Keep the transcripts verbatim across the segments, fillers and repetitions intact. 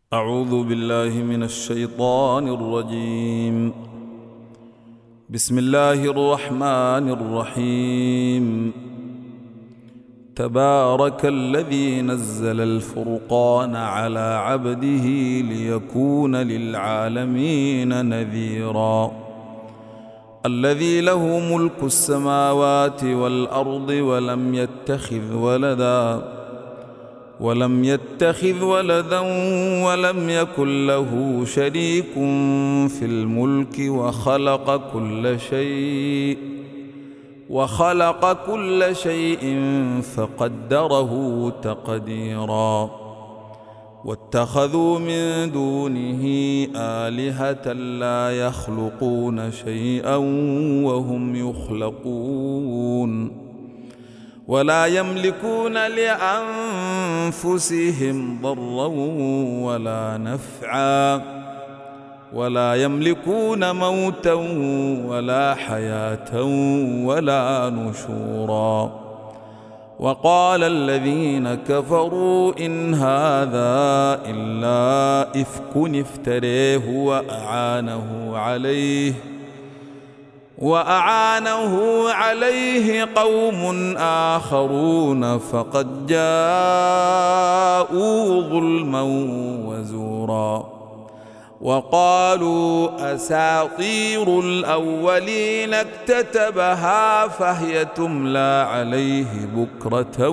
أعوذ بالله من الشيطان الرجيم. بسم الله الرحمن الرحيم. تبارك الذي نزل الفرقان على عبده ليكون للعالمين نذيرا. الذي له ملك السماوات والأرض ولم يتخذ ولدا ولم يتخذ ولدا ولم يكن له شريك في الملك وخلق كل شيء وخلق كل شيء فقدره تقديرا. واتخذوا من دونه آلهة لا يخلقون شيئا وهم يخلقون ولا يملكون لأنفسهم ضرا ولا نفعا ولا يملكون موتا ولا حياة ولا نشورا. وقال الذين كفروا إن هذا إلا إفك افتريه وأعانه عليه وأعانه عليه قوم آخرون فقد جاءوا ظلما وزورا. وقالوا أساطير الأولين اكتتبها فهي تملى عليه بكرة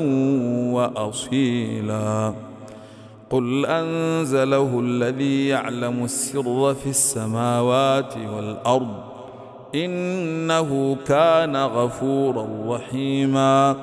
وأصيلا. قل أنزله الذي يعلم السر في السماوات والأرض إنه كان غفورا رحيما.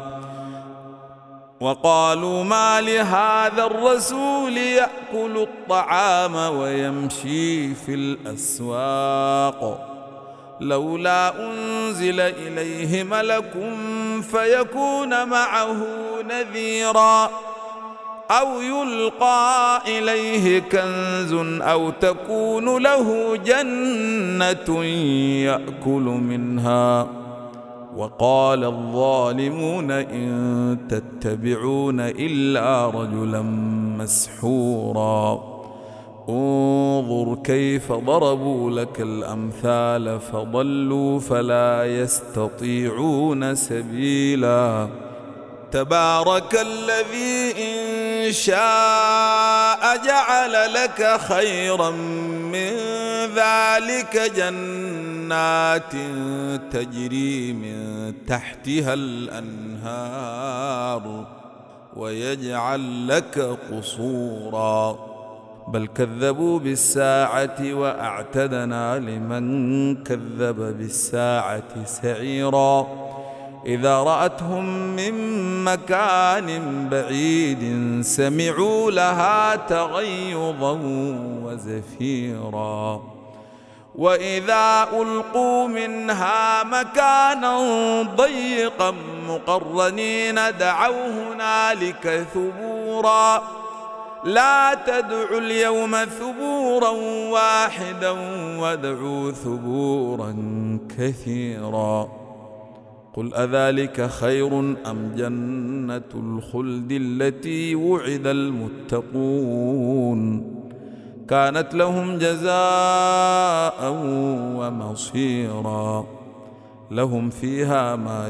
وقالوا ما لهذا الرسول يأكل الطعام ويمشي في الأسواق لولا أنزل إليه ملك فيكون معه نذيرا أو يلقى إليه كنز أو تكون له جنة يأكل منها. وقال الظالمون إن تتبعون إلا رجلا مسحورا. انظر كيف ضربوا لك الأمثال فضلوا فلا يستطيعون سبيلا. تبارك الذي إن شاء جعل لك خيرا من ذلك جنات تجري من تحتها الأنهار ويجعل لك قصورا. بل كذبوا بالساعة وأعتدنا لمن كذب بالساعة سعيرا. إذا رأتهم من مكان بعيد سمعوا لها تغيظا وزفيرا. وإذا ألقوا منها مكانا ضيقا مقرنين دعوا هنالك ثبورا. لا تدعوا اليوم ثبورا واحدا وادعوا ثبورا كثيرا. قل أذلك خير أم جنة الخلد التي وعد المتقون كانت لهم جزاء ومصيرا. لهم فيها ما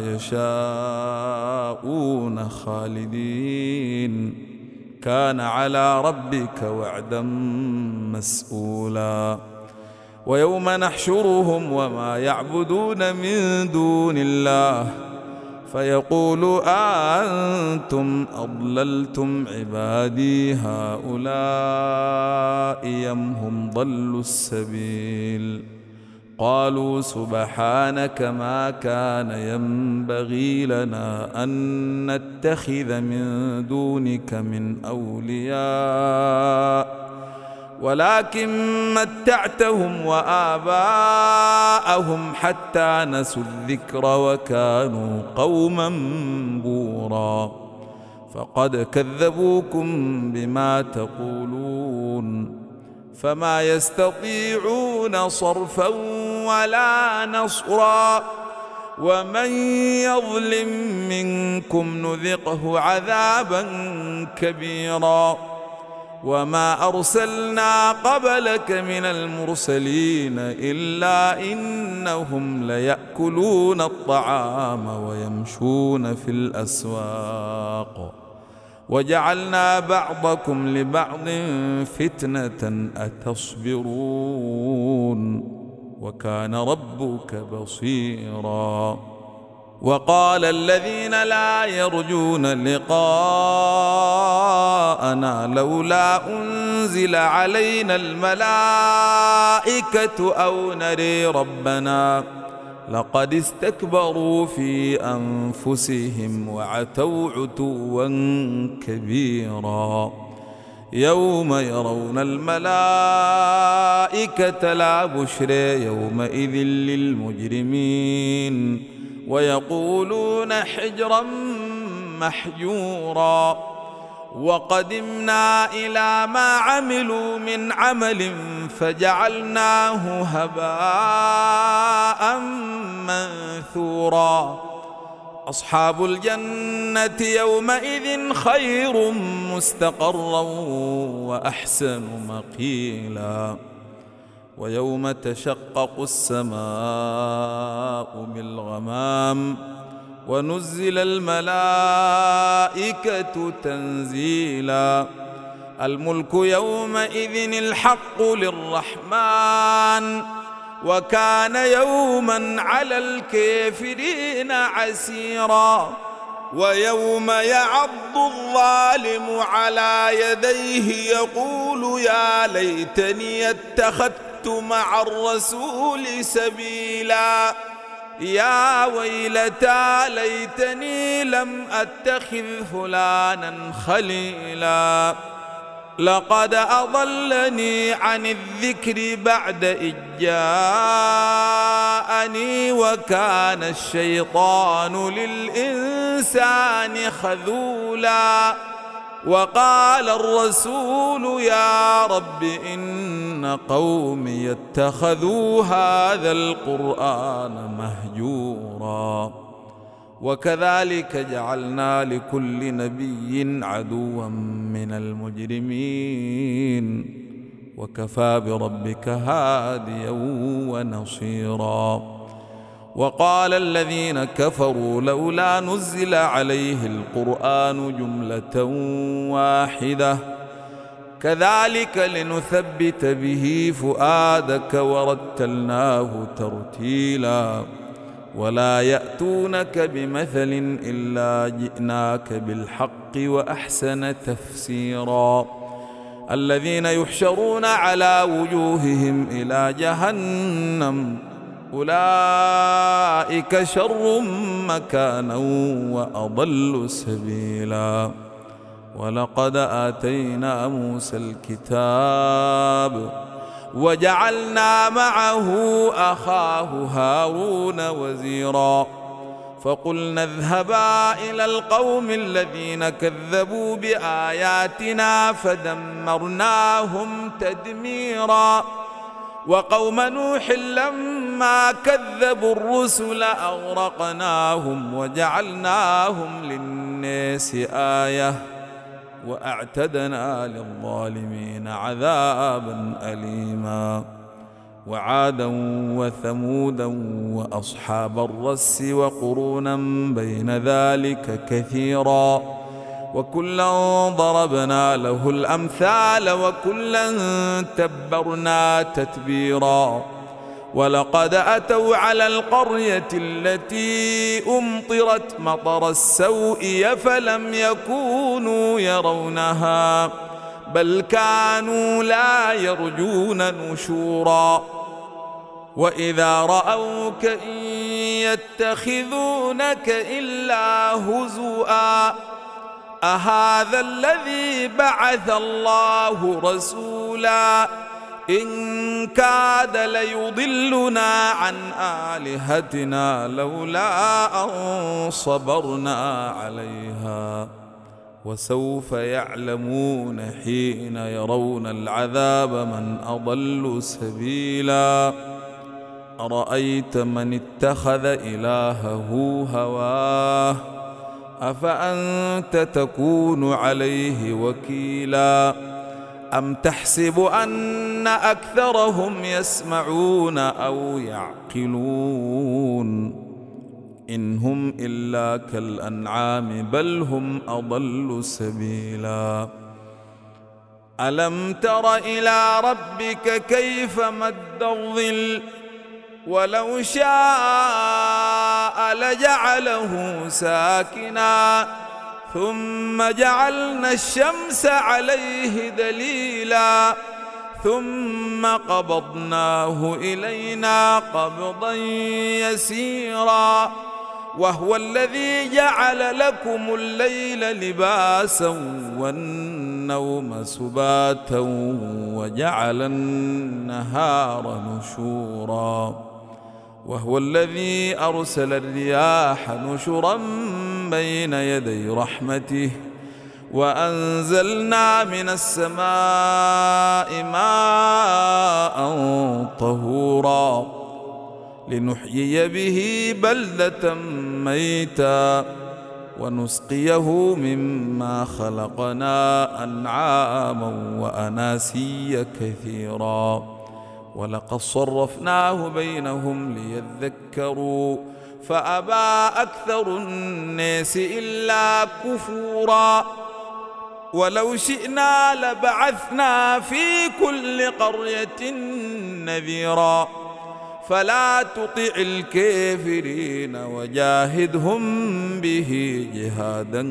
يشاءون خالدين كان على ربك وعدا مسئولا. ويوم نحشرهم وما يعبدون من دون الله فيقول أأنتم أضللتم عبادي هؤلاء أم هم ضلوا السبيل. قالوا سبحانك ما كان ينبغي لنا أن نتخذ من دونك من أولياء ولكن متعتهم وآباءهم حتى نسوا الذكر وكانوا قوما بورا. فقد كذبوكم بما تقولون فما يستطيعون صرفا ولا نصرا. ومن يظلم منكم نذقه عذابا كبيرا. وما أرسلنا قبلك من المرسلين إلا إنهم ليأكلون الطعام ويمشون في الأسواق وجعلنا بعضكم لبعض فتنة أتصبرون وكان ربك بصيرا. وقال الذين لا يرجون لقاءنا لولا أنزل علينا الملائكة أو نري ربنا لقد استكبروا في أنفسهم وعتوا عتوا كبيرا. يوم يرون الملائكة لا بشرى يومئذ للمجرمين ويقولون حجرا محجورا. وقدمنا إلى ما عملوا من عمل فجعلناه هباء منثورا. أصحاب الجنة يومئذ خير مستقرا وأحسن مقيلا. ويوم تشقق السماء بالغمام ونزل الملائكة تنزيلا. الملك يومئذ الحق للرحمن وكان يوما على الكافرين عسيرا. ويوم يعض الظالم على يديه يقول يا ليتني اتخذت مع الرسول سبيلا. يا ويلتى ليتني لم أتخذ فلانا خليلا لقد أضلني عن الذكر بعد إذ جاءني وكان الشيطان للإنسان خذولا. وقال الرسول يا رب إن قومي اتخذوا هذا القرآن مهجورا. وكذلك جعلنا لكل نبي عدوا من المجرمين وكفى بربك هاديا ونصيرا. وقال الذين كفروا لولا نزل عليه القرآن جملة واحدة كذلك لنثبت به فؤادك ورتلناه ترتيلا. ولا يأتونك بمثل إلا جئناك بالحق وأحسن تفسيرا. الذين يحشرون على وجوههم إلى جهنم أولئك شر مكانا وأضل سبيلا. ولقد آتينا موسى الكتاب وجعلنا معه أخاه هارون وزيرا. فقلنا اذهبا إلى القوم الذين كذبوا بآياتنا فدمرناهم تدميرا. وقوم نوح لما كذبوا الرسل أغرقناهم وجعلناهم للناس آية وأعتدنا للظالمين عذابا أليما. وعادا وثمودا وأصحاب الرس وقرونا بين ذلك كثيرا. وكلا ضربنا له الأمثال وكلا تبرنا تتبيرا. ولقد أتوا على القرية التي أمطرت مطر السوء فلم يكونوا يرونها بل كانوا لا يرجون نشورا. وإذا رأوك إن يتخذونك إلا هزؤا أهذا الذي بعث الله رسولا إن كاد ليضلنا عن آلهتنا لولا أن صبرنا عليها. وسوف يعلمون حين يرون العذاب من أضل سبيلا. أرأيت من اتخذ إلهه هواه أفأنت تكون عليه وكيلا. أم تحسب أن أكثرهم يسمعون أو يعقلون إن هم إلا كالأنعام بل هم أضل سبيلا ألم تر إلى ربك كيف مد الظل ولو شاء لجعله ساكنا ثم جعلنا الشمس عليه دليلا ثم قبضناه إلينا قبضا يسيرا وهو الذي جعل لكم الليل لباسا والنوم سباتا وجعل النهار نشورا وهو الذي أرسل الرياح نشرا بين يدي رحمته وأنزلنا من السماء ماء طهورا لنحيي به بلدة ميتا ونسقيه مما خلقنا أنعاما وأناسيا كثيرا ولقد صرفناه بينهم ليذكروا فأبى أكثر الناس إلا كفورا ولو شئنا لبعثنا في كل قرية نذيرا فلا تطع الكافرين وجاهدهم به جهادا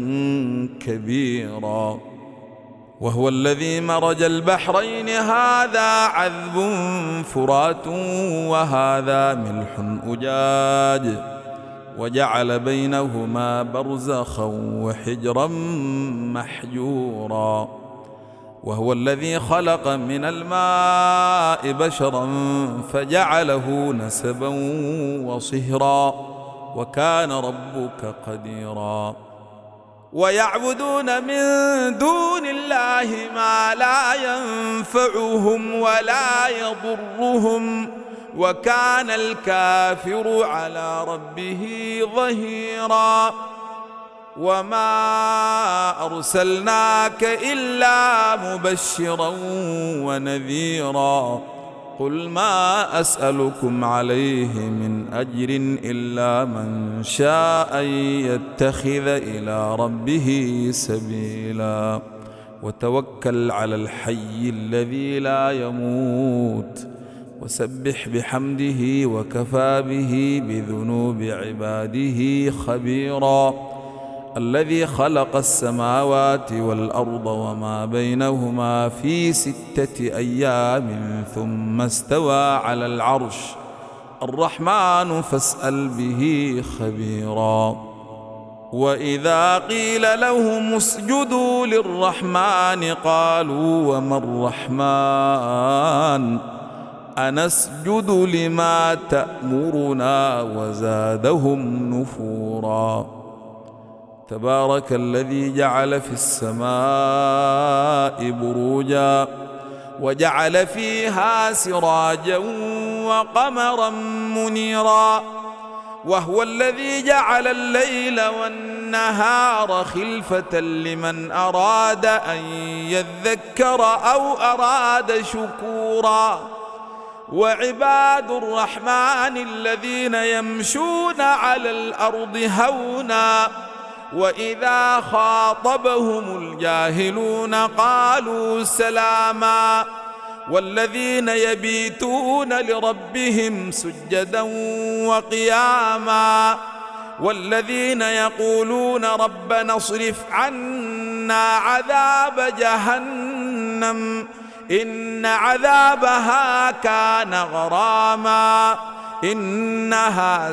كبيرا وهو الذي مرج البحرين هذا عذب فرات وهذا ملح أجاج وجعل بينهما برزخا وحجرا محجورا وهو الذي خلق من الماء بشرا فجعله نسبا وصهرا وكان ربك قديرا ويعبدون من دون الله ما لا ينفعهم ولا يضرهم وكان الكافر على ربه ظهيرا وما أرسلناك إلا مبشرا ونذيرا قل ما أسألكم عليه من أجر إلا من شاء أن يتخذ إلى ربه سبيلا وتوكل على الحي الذي لا يموت وسبح بحمده وكفى به بذنوب عباده خبيرا الذي خلق السماوات والأرض وما بينهما في ستة أيام ثم استوى على العرش الرحمن فاسأل به خبيرا وإذا قيل لهم اسجدوا للرحمن قالوا وما الرحمن أنسجد لما تأمرنا وزادهم نفورا تبارك الذي جعل في السماء بروجا وجعل فيها سراجا وقمرا منيرا وهو الذي جعل الليل والنهار خلفة لمن أراد أن يذكر أو أراد شكورا وعباد الرحمن الذين يمشون على الأرض هونا وإذا خاطبهم الجاهلون قالوا سلاما والذين يبيتون لربهم سجدا وقياما والذين يقولون ربنا اصرف عنا عذاب جهنم إن عذابها كان غراما إنها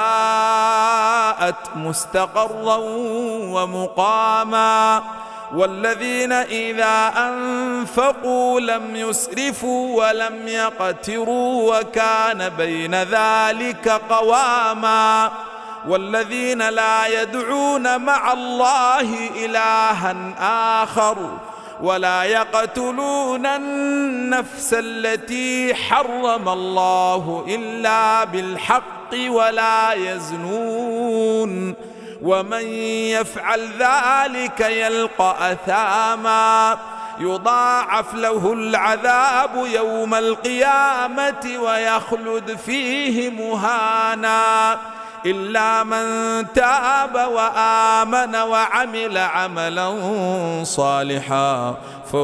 ساءت مستقرا ومقاما والذين إذا أنفقوا لم يسرفوا ولم يقتروا وكان بين ذلك قواما والذين لا يدعون مع الله إلها آخر ولا يقتلون النفس التي حرم الله إلا بالحق ولا يزنون ومن يفعل ذلك يلقى أثاما يضاعف له العذاب يوم القيامة ويخلد فيه مهانا إلا من تاب وآمن وعمل عملا صالحا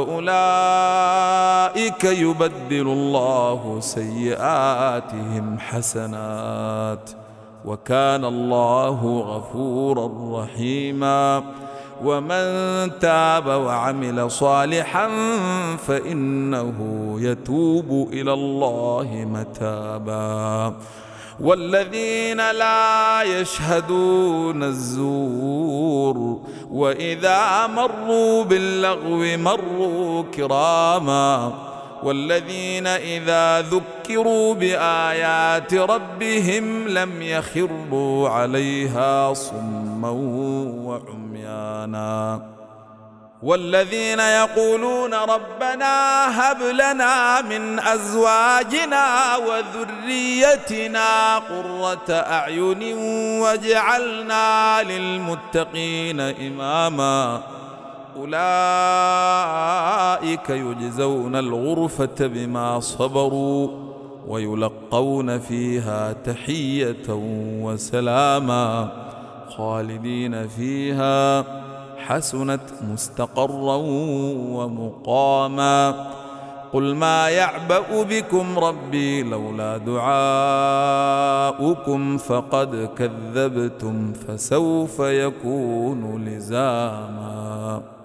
فأولئك يبدل الله سيئاتهم حسنات وكان الله غفورا رحيما. ومن تاب وعمل صالحا فإنه يتوب إلى الله متابا. والذين لا يشهدون الزور وإذا مروا باللغو مروا كراما. والذين إذا ذكروا بآيات ربهم لم يخروا عليها صما وعميانا. والذين يقولون ربنا هب لنا من أزواجنا وذريتنا قرة أعين واجعلنا للمتقين إماما أولئك يجزون الغرفة بما صبروا ويلقون فيها تحية وسلاما خالدين فيها حسنت مستقرا ومقاما. قل ما يعبأ بكم ربي لولا دعاؤكم فقد كذبتم فسوف يكون لزاما.